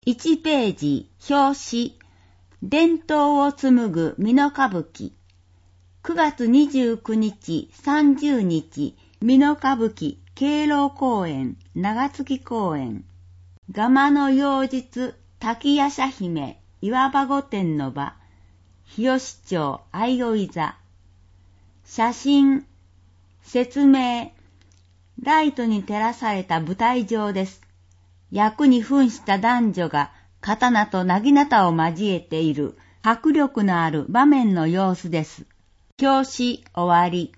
1ページ、表紙、伝統を紡ぐ美濃歌舞伎。9月29日、30日、美濃歌舞伎、敬老公演、長月公演。ガマの妖術、滝夜叉姫、岩場御殿の場、日吉町、相生座。写真、説明、ライトに照らされた舞台上です。役に扮した男女が刀と薙刀を交えている迫力のある場面の様子です。表紙終わり。